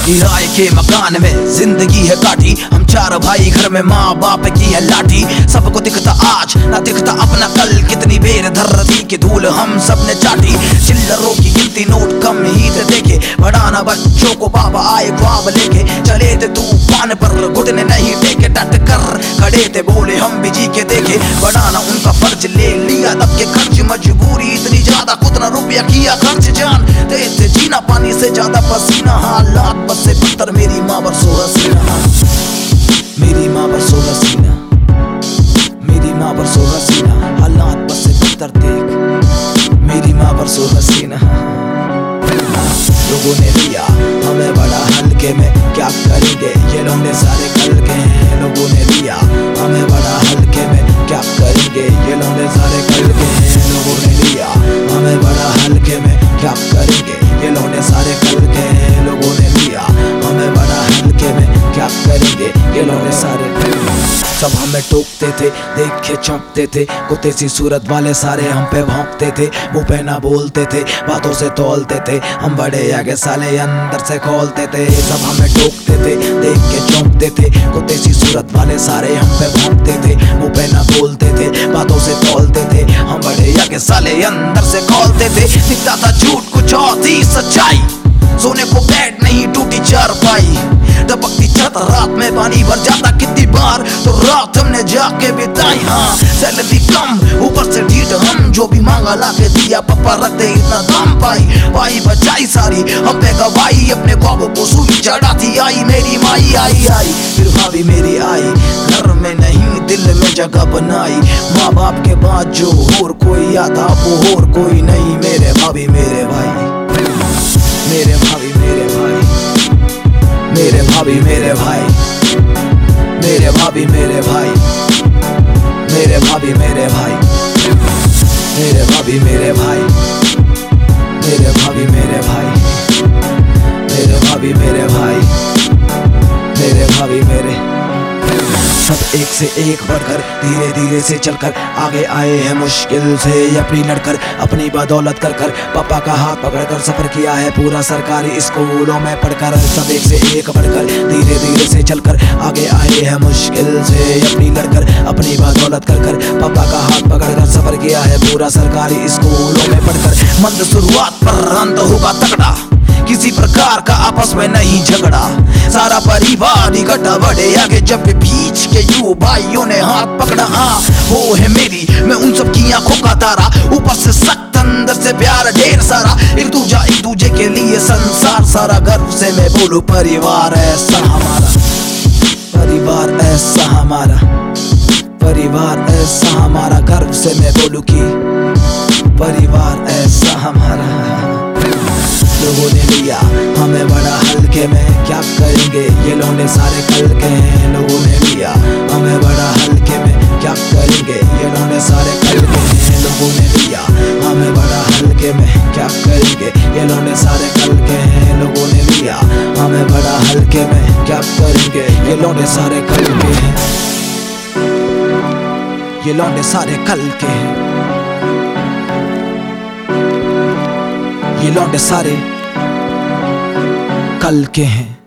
किराए के मकान में जिंदगी है काटी, हम चार भाई घर में माँ बाप की है लाठी। सबको दिखता आज ना दिखता अपना कल, कितनी बेर धरती की धूल हम सब ने चाटी। चिल्लरों की गिनती नोट कम ही थे देखे, बढ़ाना बच्चों को बाबा आए ख्वाब लेके। चले थे तूफान पर घुटने नहीं टेके, डट कर खड़े थे बोले हम भी जी के देखे। बढ़ाना उनका फर्ज ले लिया तब के खर्च, मजबूरी इतनी ज्यादा कितना रुपया किया खर्च। जान देते जीना पानी से ज्यादा पसीना, हालात बस से बदतर मेरी माँ बरसो हसीना। मेरी माँ बरसो हसीना, मेरी माँ बरसो हसीना, हालात बस से बदतर देख मेरी माँ बरसो हसीना। लोगों ने लिया हमें बड़ा हल्के में, क्या करेंगे ये लौंडे सारे कल के हैं। लोगों ने लिया हमें बड़ा हल्के में, क्या करेंगे ये लौंडे सारे कल के हैं। लोगों ने लिया हमें बड़ा हल्के में, क्या करेंगे ये लौंडे सारे कल के हैं। लोगों ने लिया हमें बड़ा हल्के में, क्या करेंगे ये लौंडे सारे। सब हमें टोकते थे देख के चौंकते थे, कुत्ते सी सूरत वाले सारे हम पे भौंकते थे। मुंह पे ना बोलते थे बातों से तोलते थे, हम बड़े आगे साले अंदर से खोलते थे। सब हमें टोकते थे देख के चौंकते थे, कुत्ते सी सूरत वाले सारे हम पे भौंकते थे। मुंह पे ना बोलते थे बातों से तोलते थे, हम बड़े आगे साले अंदर से खोलते थे। दिखता था झूठ कुछ और थी सच्चाई, सोने को बेड नहीं टूटी चारपाई। टपकती छत रात में पानी भर जाता कितनी बार, तो रात हमने जाके बिताई। हाँ सैलरी कम ऊपर से ढीठ, हम जो भी मांगा ला के दिया, पापा रख दे इतना दाम पाई। पाई बचाई सारी हम पे गवाई, अपने ख्वाबों को सुई चढ़ाती आई मेरी माई। आई आई फिर भाभी मेरी आई, घर में नहीं दिल में जगह बनाई। माँ बाप के बाद जो और कोई आता वो और कोई नहीं, मेरे भाभी मेरे भाई, मेरे भाभी मेरे भाई, मेरे भाभी मेरे भाई, मेरे भाभी मेरे भाई, मेरे भाभी मेरे भाई, मेरे भाभी मेरे भाई, मेरे भाभी मेरे भाई, मेरे भाभी मेरे भाई, मेरे भाभी मेरे। सब एक से एक बढ़कर धीरे धीरे से चलकर आगे आए हैं, मुश्किल से अपनी लड़कर अपनी बदौलत कर कर। पापा का हाथ पकड़कर सफर किया है पूरा सरकारी स्कूलों में पढ़कर। सब एक से एक बढ़कर धीरे धीरे से चलकर आगे आए हैं, मुश्किल से अपनी लड़कर अपनी बदौलत कर कर। पापा का हाथ पकड़कर सफर किया है पूरा सरकारी स्कूलों में पढ़कर। मंद शुरुआत पर अंत होगा तगड़ा, किसी प्रकार का आपस में नहीं झगड़ा। सारा परिवार इकट्ठा बढ़े आगे, जब बीच के यू भाइयों ने हाथ पकड़ा। वो है मेरी मैं उन सब की आंखों का तारा, ऊपर से सख्त अंदर से प्यार ढेर सारा। एक दूजे के लिए संसार सारा, गर्व से मैं बोलूं परिवार ऐसा हमारा, परिवार ऐसा हमारा, परिवार ऐसा हमारा। गर्व से मैं बोलूं कि परिवार ऐसा हमारा। लोगों ने लिया हमें बड़ा हल्के में, क्या करेंगे ये लौंडे सारे कल के हैं। लोगों ने लिया हमें बड़ा हल्के में, क्या करेंगे ये लौंडे सारे कल के हैं। लोगों ने लिया हमें बड़ा हल्के में, क्या करेंगे ये लौंडे सारे कल के हैं। लोगों ने लिया हमें बड़ा हल्के में, क्या करेंगे ये लौंडे सारे कल के हैं। ये लौंडे सारे कल के हैं, ये लौंडे सारे कल के हैं।